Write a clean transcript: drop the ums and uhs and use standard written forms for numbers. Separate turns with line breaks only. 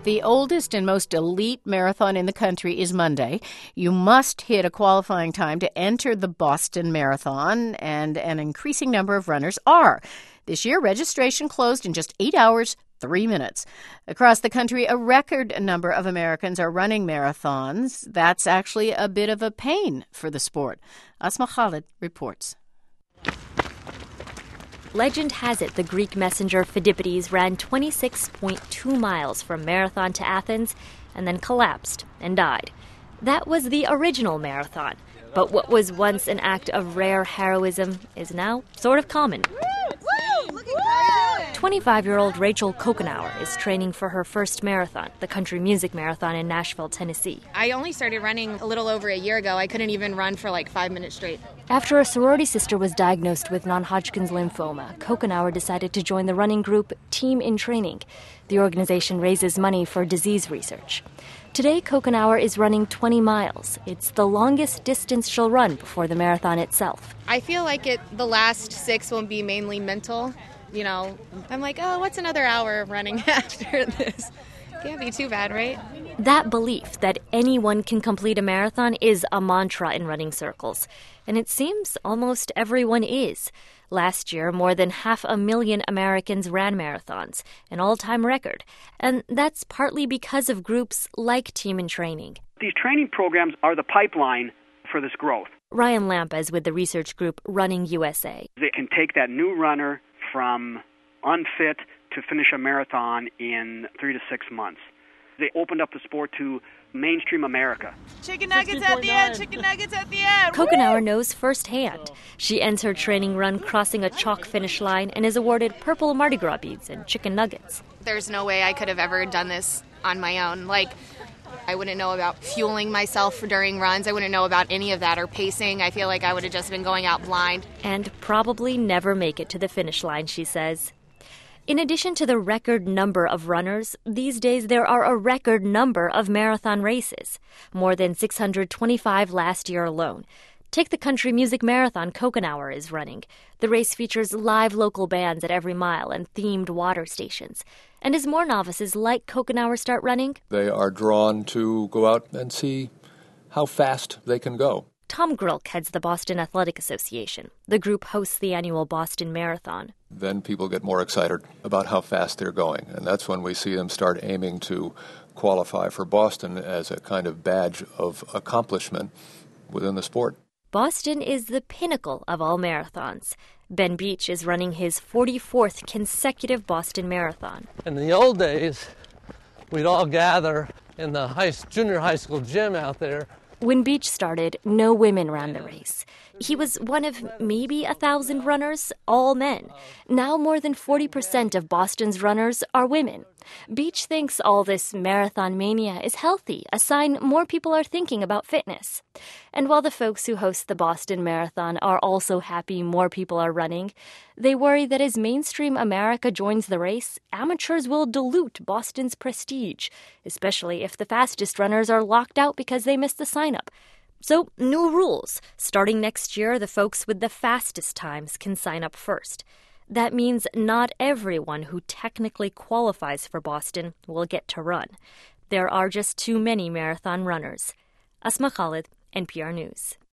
The oldest and most elite marathon in the country is Monday. You must hit a qualifying time to enter the Boston Marathon, and an increasing number of runners are. This year, registration closed in just 8 hours, 3 minutes. Across the country, a record number of Americans are running marathons. That's actually a bit of a pain for the sport. Asma Khalid reports.
Legend has it the Greek messenger Phidippides ran 26.2 miles from Marathon to Athens and then collapsed and died. That was the original marathon. But what was once an act of rare heroism is now sort of common. 25-year-old Rachel Kokenauer is training for her first marathon, the Country Music Marathon in Nashville, Tennessee.
I only started running a little over a year ago. I couldn't even run for like 5 minutes straight.
After a sorority sister was diagnosed with non-Hodgkin's lymphoma, Kokenauer decided to join the running group Team in Training. The organization raises money for disease research. Today, Kokenauer is running 20 miles. It's the longest distance she'll run before the marathon itself.
I feel like the last 6 will be mainly mental. You know, I'm like, oh, what's another hour of running after this? Can't be too bad, right?
That belief that anyone can complete a marathon is a mantra in running circles. And it seems almost everyone is. Last year, more than 500,000 Americans ran marathons, an all-time record. And that's partly because of groups like Team in Training.
These training programs are the pipeline for this growth.
Ryan Lamp is with the research group Running USA.
They can take that new runner from unfit to finish a marathon in 3 to 6 months. They opened up the sport to mainstream America.
Chicken nuggets at the end, chicken nuggets at the end.
Kokenauer knows firsthand. She ends her training run crossing a chalk finish line and is awarded purple Mardi Gras beads and chicken nuggets.
There's no way I could have ever done this on my own. I wouldn't know about fueling myself during runs. I wouldn't know about any of that or pacing. I feel like I would have just been going out blind.
And probably never make it to the finish line, she says. In addition to the record number of runners, these days there are a record number of marathon races, more than 625 last year alone. Take the Country Music Marathon Kokenauer is running. The race features live local bands at every mile and themed water stations. And as more novices like Kokenauer start running,
they are drawn to go out and see how fast they can go.
Tom Grilk heads the Boston Athletic Association. The group hosts the annual Boston Marathon.
Then people get more excited about how fast they're going, and that's when we see them start aiming to qualify for Boston as a kind of badge of accomplishment within the sport.
Boston is the pinnacle of all marathons. Ben Beach is running his 44th consecutive Boston Marathon.
In the old days, we'd all gather in the junior high school gym out there.
When Beach started, no women ran the race. He was one of maybe 1,000 runners, all men. Now more than 40% of Boston's runners are women. Beach thinks all this marathon mania is healthy, a sign more people are thinking about fitness. And while the folks who host the Boston Marathon are also happy more people are running, they worry that as mainstream America joins the race, amateurs will dilute Boston's prestige, especially if the fastest runners are locked out because they missed the sign-up. So, new rules. Starting next year, the folks with the fastest times can sign up first. That means not everyone who technically qualifies for Boston will get to run. There are just too many marathon runners. Asma Khalid, NPR News.